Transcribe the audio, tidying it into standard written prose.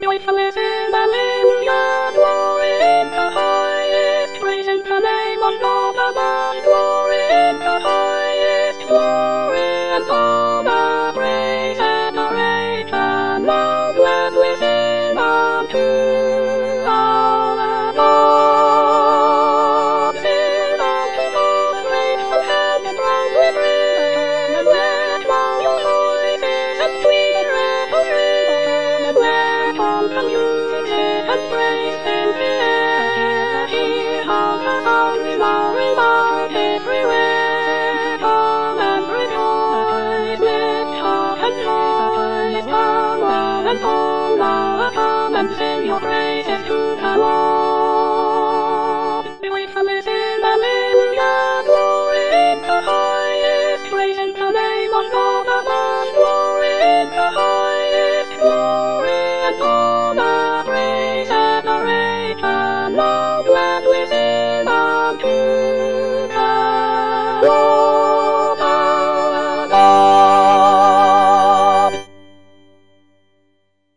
Joyfulness in Alleluia, glory in the highest, praise in the name of God above, glory in the highest, glory and honor, praise, adoration, love, gladly sing unto our God. Sing unto God the grateful hand strong with ring, and let all your voices and sweet revels ring, and let all the music and praise fill the air. Hear how the sound is now remote everywhere. Come and rejoice, lift up and joy. Come one and all now, come and sing your praise.